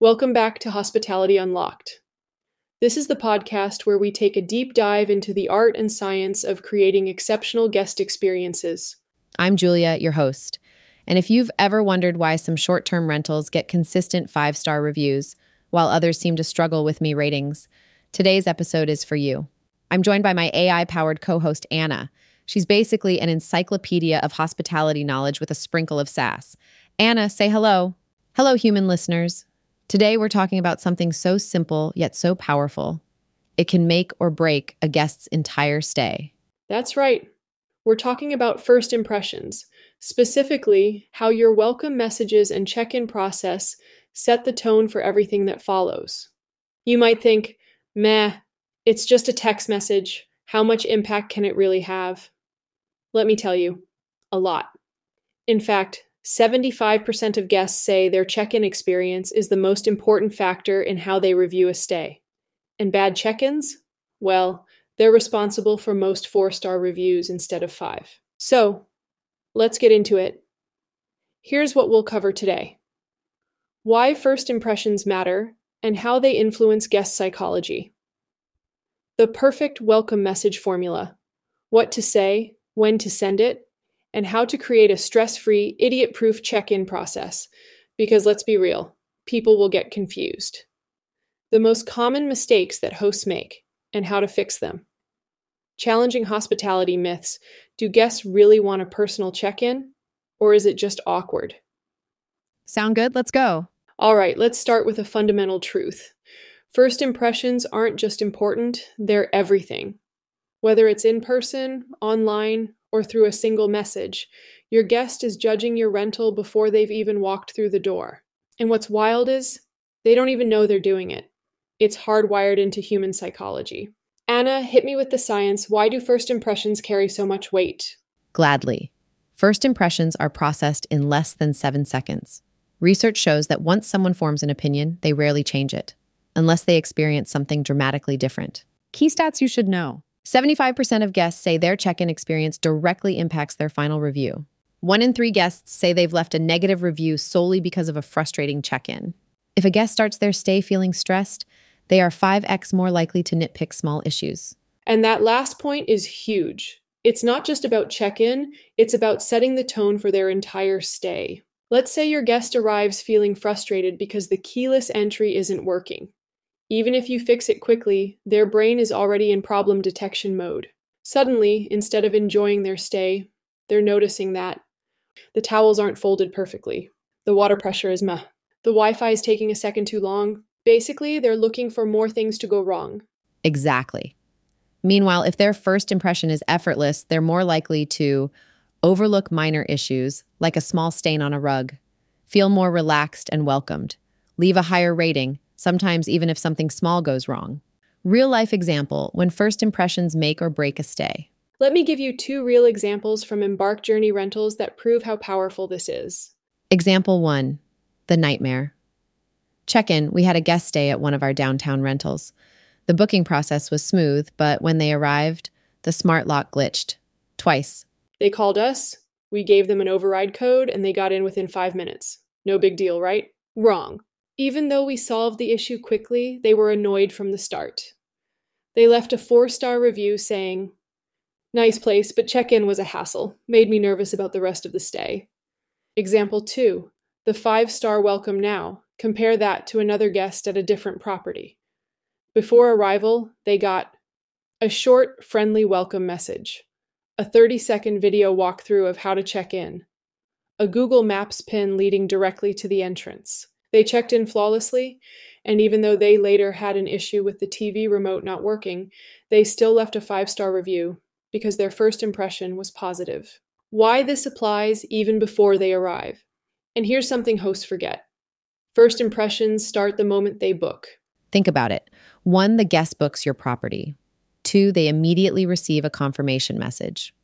Welcome back to Hospitality Unlocked. This is the podcast where we take a deep dive into the art and science of creating exceptional guest experiences. I'm Julia, your host. And if you've ever wondered why some short-term rentals get consistent 5-star reviews, while others seem to struggle with me ratings, today's episode is for you. I'm joined by my AI-powered co-host, Anna. She's basically an encyclopedia of hospitality knowledge with a sprinkle of sass. Anna, say hello. Hello, human listeners. Today, we're talking about something so simple yet so powerful. It can make or break a guest's entire stay. That's right. We're talking about first impressions, specifically how your welcome messages and check-in process set the tone for everything that follows. You might think, meh, it's just a text message. How much impact can it really have? Let me tell you, a lot. In fact, 75% of guests say their check-in experience is the most important factor in how they review a stay. And bad check-ins? Well, they're responsible for most 4-star reviews instead of 5. So, let's get into it. Here's what we'll cover today. Why first impressions matter and how they influence guest psychology. The perfect welcome message formula. What to say, when to send it, and how to create a stress-free, idiot-proof check-in process. Because let's be real, people will get confused. The most common mistakes that hosts make, and how to fix them. Challenging hospitality myths. Do guests really want a personal check-in? Or is it just awkward? Sound good? Let's go. All right, let's start with a fundamental truth. First impressions aren't just important, they're everything. Whether it's in person, online, or through a single message, your guest is judging your rental before they've even walked through the door. And what's wild is, they don't even know they're doing it. It's hardwired into human psychology. Anna, hit me with the science. Why do first impressions carry so much weight? Gladly. First impressions are processed in less than 7 seconds. Research shows that once someone forms an opinion, they rarely change it, unless they experience something dramatically different. Key stats you should know. 75% of guests say their check-in experience directly impacts their final review. 1 in 3 guests say they've left a negative review solely because of a frustrating check-in. If a guest starts their stay feeling stressed, they are 5x more likely to nitpick small issues. And that last point is huge. It's not just about check-in, it's about setting the tone for their entire stay. Let's say your guest arrives feeling frustrated because the keyless entry isn't working. Even if you fix it quickly, their brain is already in problem detection mode. Suddenly, instead of enjoying their stay, they're noticing that the towels aren't folded perfectly. The water pressure is meh. The Wi-Fi is taking a second too long. Basically, they're looking for more things to go wrong. Exactly. Meanwhile, if their first impression is effortless, they're more likely to overlook minor issues, like a small stain on a rug, feel more relaxed and welcomed, leave a higher rating, sometimes even if something small goes wrong. Real-life example, when first impressions make or break a stay. Let me give you 2 real examples from Embark Journey Rentals that prove how powerful this is. Example 1, the nightmare. Check-in, we had a guest stay at one of our downtown rentals. The booking process was smooth, but when they arrived, the smart lock glitched. Twice. They called us, we gave them an override code, and they got in within 5 minutes. No big deal, right? Wrong. Even though we solved the issue quickly, they were annoyed from the start. They left a 4-star review saying, "Nice place, but check-in was a hassle. Made me nervous about the rest of the stay." Example 2, the 5-star welcome now. Compare that to another guest at a different property. Before arrival, they got a short, friendly welcome message, a 30-second video walkthrough of how to check in, a Google Maps pin leading directly to the entrance. They checked in flawlessly, and even though they later had an issue with the TV remote not working, they still left a 5-star review because their first impression was positive. Why this applies even before they arrive. And here's something hosts forget. First impressions start the moment they book. Think about it. 1, the guest books your property. 2, they immediately receive a confirmation message.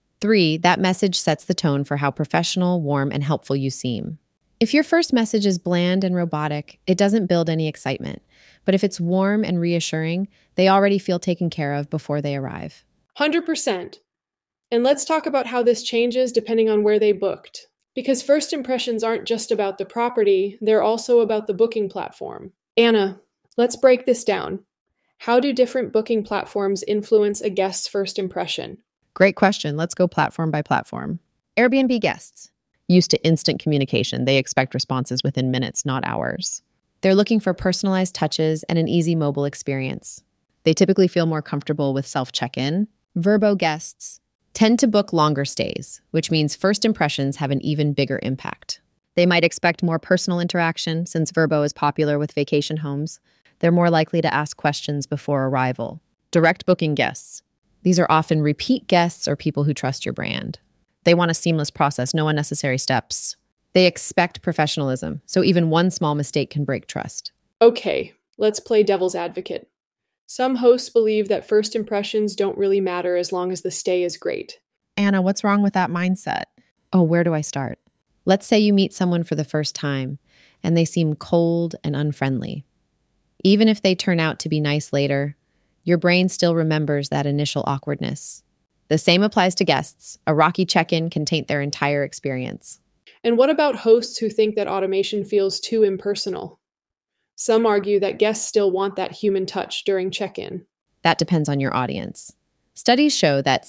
3, that message sets the tone for how professional, warm, and helpful you seem. If your first message is bland and robotic, it doesn't build any excitement. But if it's warm and reassuring, they already feel taken care of before they arrive. 100%. And let's talk about how this changes depending on where they booked. Because first impressions aren't just about the property, they're also about the booking platform. Anna, let's break this down. How do different booking platforms influence a guest's first impression? Great question. Let's go platform by platform. Airbnb guests. Used to instant communication, they expect responses within minutes, not hours. They're looking for personalized touches and an easy mobile experience. They typically feel more comfortable with self-check-in. Vrbo guests tend to book longer stays, which means first impressions have an even bigger impact. They might expect more personal interaction since Vrbo is popular with vacation homes. They're more likely to ask questions before arrival. Direct booking guests. These are often repeat guests or people who trust your brand. They want a seamless process, no unnecessary steps. They expect professionalism, so even one small mistake can break trust. Okay, let's play devil's advocate. Some hosts believe that first impressions don't really matter as long as the stay is great. Anna, what's wrong with that mindset? Oh, where do I start? Let's say you meet someone for the first time and they seem cold and unfriendly. Even if they turn out to be nice later, your brain still remembers that initial awkwardness. The same applies to guests. A rocky check-in can taint their entire experience. And what about hosts who think that automation feels too impersonal? Some argue that guests still want that human touch during check-in. That depends on your audience. Studies show that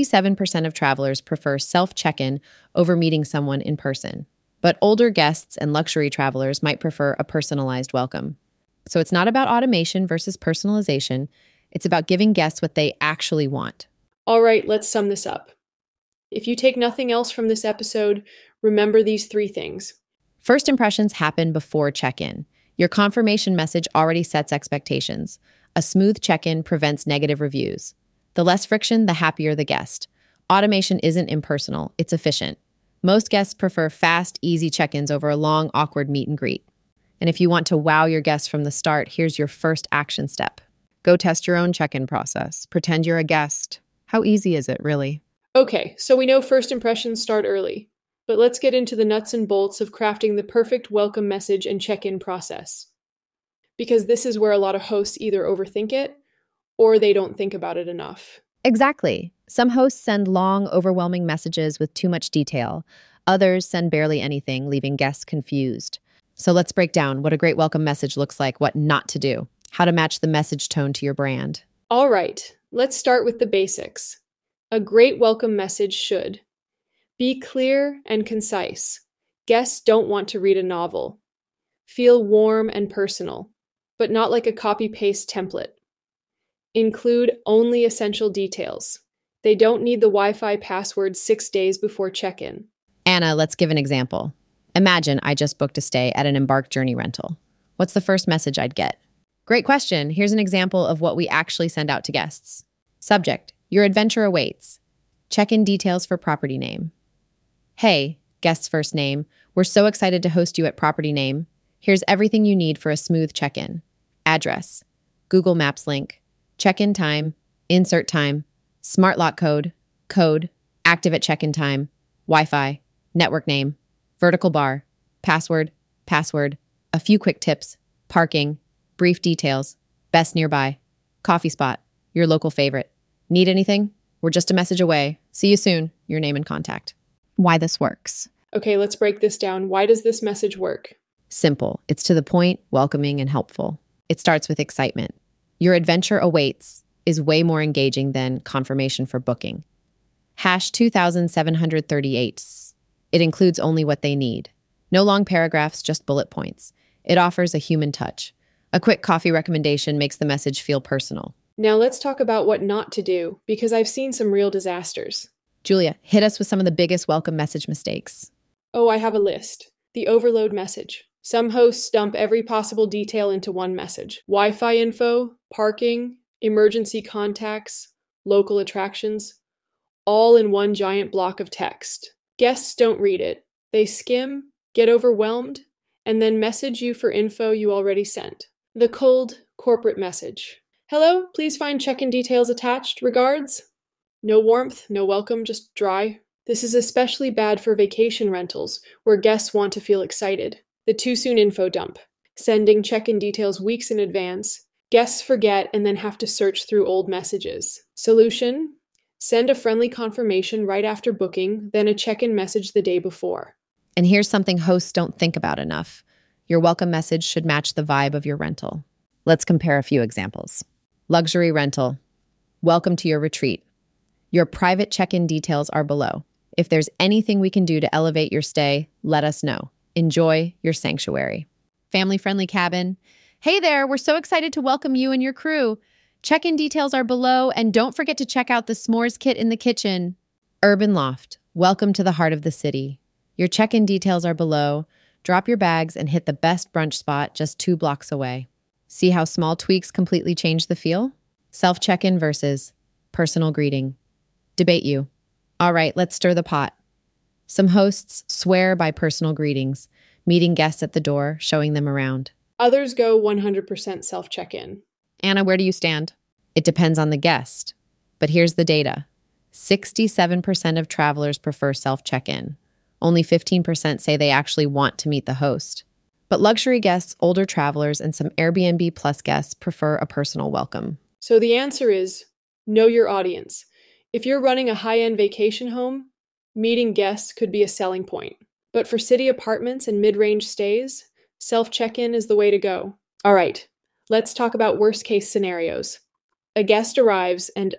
67% of travelers prefer self-check-in over meeting someone in person. But older guests and luxury travelers might prefer a personalized welcome. So it's not about automation versus personalization. It's about giving guests what they actually want. All right, let's sum this up. If you take nothing else from this episode, remember these 3 things. First impressions happen before check-in. Your confirmation message already sets expectations. A smooth check-in prevents negative reviews. The less friction, the happier the guest. Automation isn't impersonal, it's efficient. Most guests prefer fast, easy check-ins over a long, awkward meet and greet. And if you want to wow your guests from the start, here's your first action step. Go test your own check-in process. Pretend you're a guest. How easy is it, really? Okay, so we know first impressions start early. But let's get into the nuts and bolts of crafting the perfect welcome message and check-in process. Because this is where a lot of hosts either overthink it or they don't think about it enough. Exactly. Some hosts send long, overwhelming messages with too much detail. Others send barely anything, leaving guests confused. So let's break down what a great welcome message looks like, what not to do, how to match the message tone to your brand. All right, let's start with the basics. A great welcome message should be clear and concise. Guests don't want to read a novel. Feel warm and personal, but not like a copy-paste template. Include only essential details. They don't need the Wi-Fi password 6 days before check-in. Anna, let's give an example. Imagine I just booked a stay at an Embark Journey rental. What's the first message I'd get? Great question. Here's an example of what we actually send out to guests. Subject: your adventure awaits. Check-in details for property name. Hey, guest's first name, we're so excited to host you at property name. Here's everything you need for a smooth check-in. Address, Google Maps link, check-in time, insert time, smart lock code, active at check-in time, Wi-Fi, network name, vertical bar, password, a few quick tips, parking, brief details, best nearby, coffee spot, your local favorite. Need anything? We're just a message away. See you soon. Your name and contact. Why this works. Okay, let's break this down. Why does this message work? Simple. It's to the point, welcoming, and helpful. It starts with excitement. Your adventure awaits is way more engaging than confirmation for booking. #2738. It includes only what they need. No long paragraphs, just bullet points. It offers a human touch. A quick coffee recommendation makes the message feel personal. Now let's talk about what not to do, because I've seen some real disasters. Julia, hit us with some of the biggest welcome message mistakes. Oh, I have a list. The overload message. Some hosts dump every possible detail into one message. Wi-Fi info, parking, emergency contacts, local attractions, all in one giant block of text. Guests don't read it. They skim, get overwhelmed, and then message you for info you already sent. The cold corporate message. Hello, please find check-in details attached. Regards. No warmth, no welcome, just dry. This is especially bad for vacation rentals, where guests want to feel excited. The too soon info dump. Sending check-in details weeks in advance. Guests forget and then have to search through old messages. Solution: send a friendly confirmation right after booking, then a check-in message the day before. And here's something hosts don't think about enough. Your welcome message should match the vibe of your rental. Let's compare a few examples. Luxury rental. Welcome to your retreat. Your private check-in details are below. If there's anything we can do to elevate your stay, let us know. Enjoy your sanctuary. Family-friendly cabin. Hey there, we're so excited to welcome you and your crew. Check-in details are below, and don't forget to check out the s'mores kit in the kitchen. Urban loft. Welcome to the heart of the city. Your check-in details are below. Drop your bags and hit the best brunch spot just 2 blocks away. See how small tweaks completely change the feel? Self-check-in versus personal greeting. Debate you. All right, let's stir the pot. Some hosts swear by personal greetings, meeting guests at the door, showing them around. Others go 100% self-check-in. Anna, where do you stand? It depends on the guest. But here's the data. 67% of travelers prefer self-check-in. Only 15% say they actually want to meet the host. But luxury guests, older travelers, and some Airbnb Plus guests prefer a personal welcome. So the answer is know your audience. If you're running a high-end vacation home, meeting guests could be a selling point. But for city apartments and mid-range stays, self-check-in is the way to go. All right, let's talk about worst-case scenarios. A guest arrives and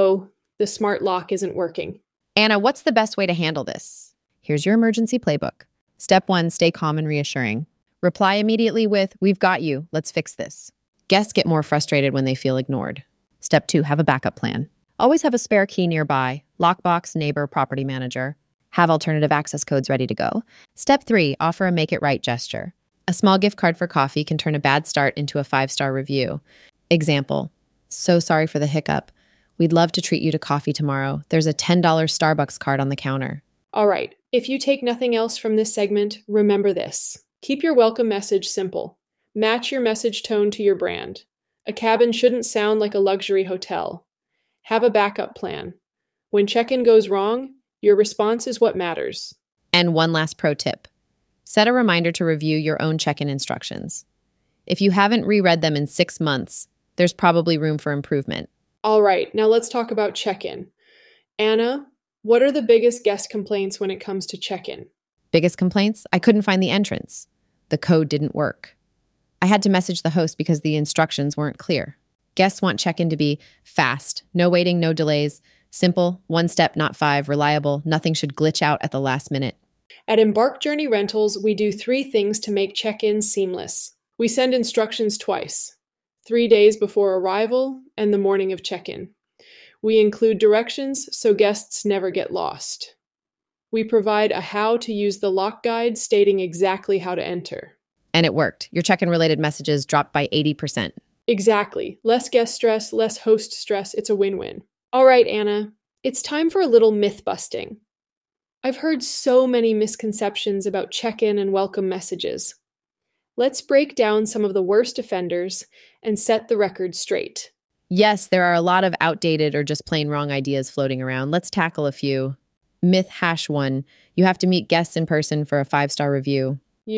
the smart lock isn't working. Anna, what's the best way to handle this? Here's your emergency playbook. Step 1, stay calm and reassuring. Reply immediately with, "We've got you, let's fix this." Guests get more frustrated when they feel ignored. Step 2, have a backup plan. Always have a spare key nearby, lockbox, neighbor, property manager. Have alternative access codes ready to go. Step 3, offer a make it right gesture. A small gift card for coffee can turn a bad start into a 5-star review. Example, so sorry for the hiccup. We'd love to treat you to coffee tomorrow. There's a $10 Starbucks card on the counter. All right, if you take nothing else from this segment, remember this. Keep your welcome message simple. Match your message tone to your brand. A cabin shouldn't sound like a luxury hotel. Have a backup plan. When check-in goes wrong, your response is what matters. And one last pro tip. Set a reminder to review your own check-in instructions. If you haven't reread them in 6 months, there's probably room for improvement. All right, now let's talk about check-in. Anna, what are the biggest guest complaints when it comes to check-in? Biggest complaints? I couldn't find the entrance. The code didn't work. I had to message the host because the instructions weren't clear. Guests want check-in to be fast, no waiting, no delays, simple, 1 step, not 5, reliable, nothing should glitch out at the last minute. At Embark Journey Rentals, we do 3 things to make check-in seamless. We send instructions twice, 3 days before arrival and the morning of check-in. We include directions so guests never get lost. We provide a how to use the lock guide stating exactly how to enter. And it worked. Your check-in related messages dropped by 80%. Exactly. Less guest stress, less host stress. It's a win-win. All right, Anna, it's time for a little myth busting. I've heard so many misconceptions about check-in and welcome messages. Let's break down some of the worst offenders and set the record straight. Yes, there are a lot of outdated or just plain wrong ideas floating around. Let's tackle a few. Myth #1. You have to meet guests in person for a 5-star review.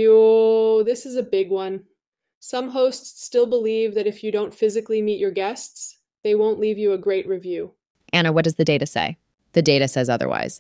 This is a big one. Some hosts still believe that if you don't physically meet your guests, they won't leave you a great review. Anna, what does the data say? The data says otherwise.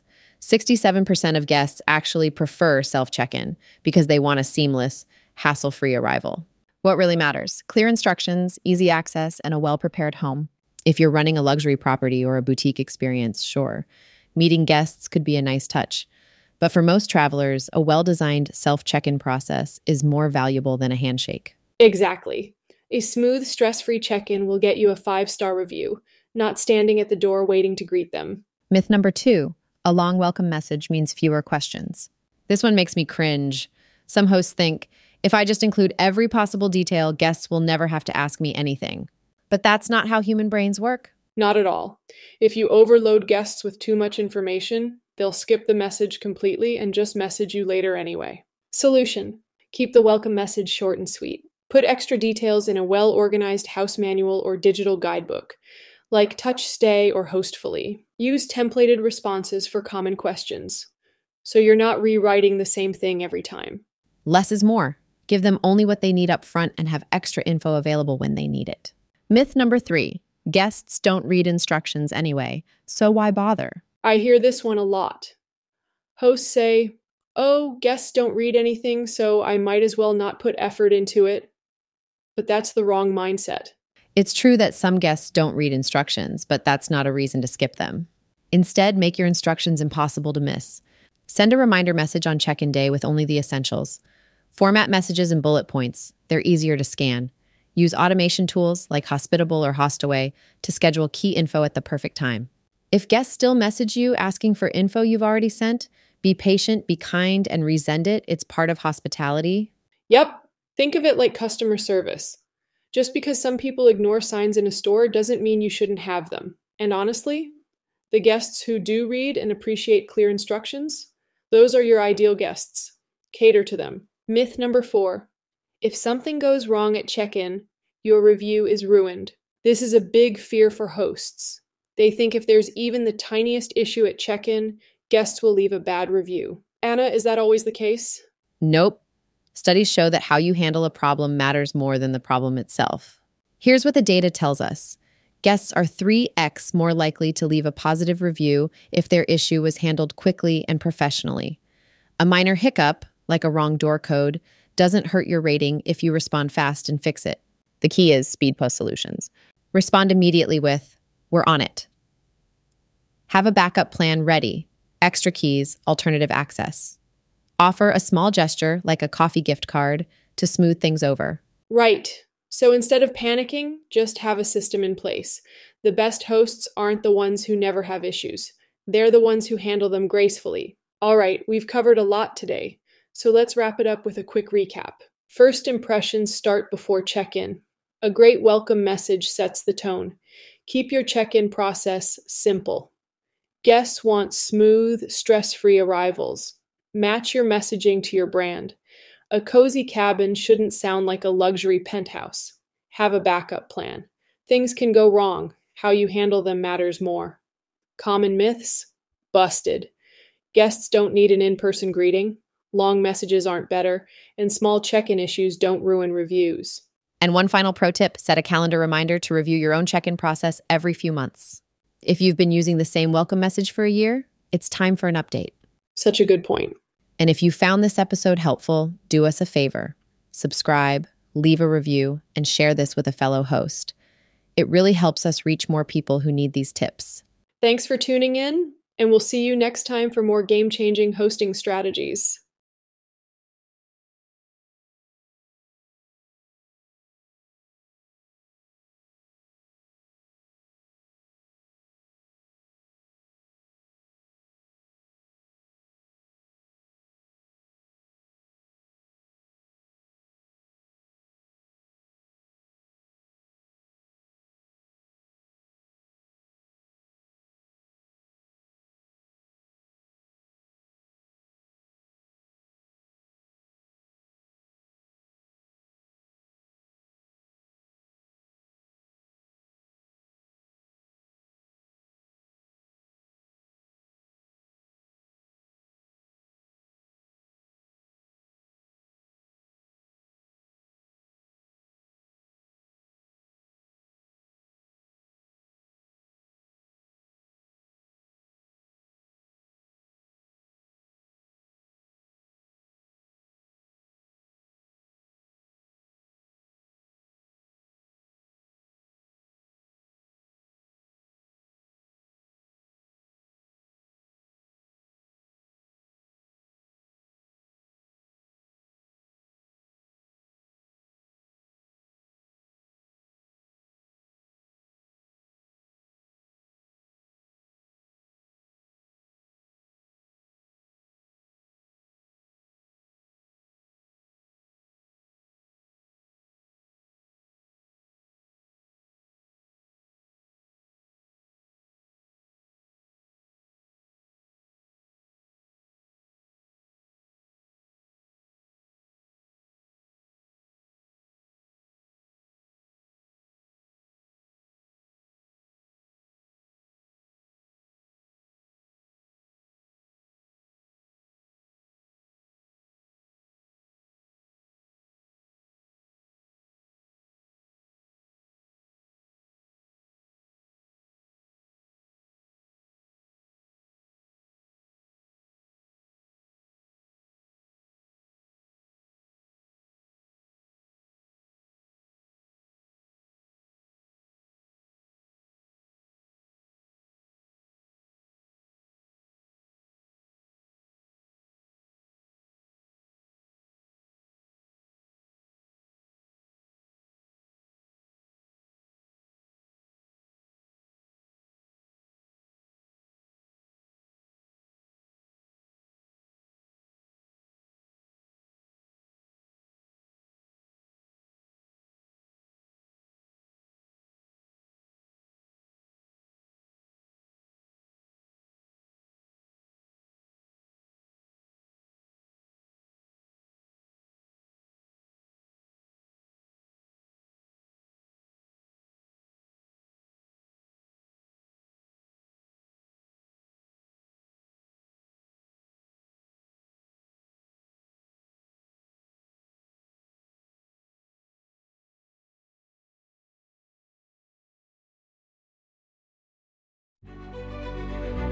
67% of guests actually prefer self-check-in because they want a seamless, hassle-free arrival. What really matters? Clear instructions, easy access, and a well-prepared home. If you're running a luxury property or a boutique experience, sure. Meeting guests could be a nice touch. But for most travelers, a well-designed self-check-in process is more valuable than a handshake. Exactly. A smooth, stress-free check-in will get you a 5-star review, not standing at the door waiting to greet them. Myth #2, a long welcome message means fewer questions. This one makes me cringe. Some hosts think, if I just include every possible detail, guests will never have to ask me anything. But that's not how human brains work. Not at all. If you overload guests with too much information, they'll skip the message completely and just message you later anyway. Solution: keep the welcome message short and sweet. Put extra details in a well-organized house manual or digital guidebook, like Touch Stay or Hostfully. Use templated responses for common questions, so you're not rewriting the same thing every time. Less is more. Give them only what they need up front and have extra info available when they need it. Myth #3, guests don't read instructions anyway, so why bother? I hear this one a lot. Hosts say, oh, guests don't read anything, so I might as well not put effort into it. But that's the wrong mindset. It's true that some guests don't read instructions, but that's not a reason to skip them. Instead, make your instructions impossible to miss. Send a reminder message on check-in day with only the essentials. Format messages in bullet points. They're easier to scan. Use automation tools like Hospitable or Hostaway to schedule key info at the perfect time. If guests still message you asking for info you've already sent, be patient, be kind, and resend it. It's part of hospitality. Yep, think of it like customer service. Just because some people ignore signs in a store doesn't mean you shouldn't have them. And honestly, the guests who do read and appreciate clear instructions, those are your ideal guests. Cater to them. Myth number 4. If something goes wrong at check-in, your review is ruined. This is a big fear for hosts. They think if there's even the tiniest issue at check-in, guests will leave a bad review. Anna, is that always the case? Nope. Studies show that how you handle a problem matters more than the problem itself. Here's what the data tells us. Guests are 3x more likely to leave a positive review if their issue was handled quickly and professionally. A minor hiccup, like a wrong door code, doesn't hurt your rating if you respond fast and fix it. The key is Speed Post Solutions. Respond immediately with, "We're on it." Have a backup plan ready. Extra keys, alternative access. Offer a small gesture, like a coffee gift card, to smooth things over. Right. So instead of panicking, just have a system in place. The best hosts aren't the ones who never have issues. They're the ones who handle them gracefully. All right, we've covered a lot today. So let's wrap it up with a quick recap. First impressions start before check-in. A great welcome message sets the tone. Keep your check-in process simple. Guests want smooth, stress-free arrivals. Match your messaging to your brand. A cozy cabin shouldn't sound like a luxury penthouse. Have a backup plan. Things can go wrong. How you handle them matters more. Common myths? Busted. Guests don't need an in-person greeting. Long messages aren't better, and small check-in issues don't ruin reviews. And one final pro tip, set a calendar reminder to review your own check-in process every few months. If you've been using the same welcome message for a year, it's time for an update. Such a good point. And if you found this episode helpful, do us a favor. Subscribe, leave a review, and share this with a fellow host. It really helps us reach more people who need these tips. Thanks for tuning in, and we'll see you next time for more game-changing hosting strategies.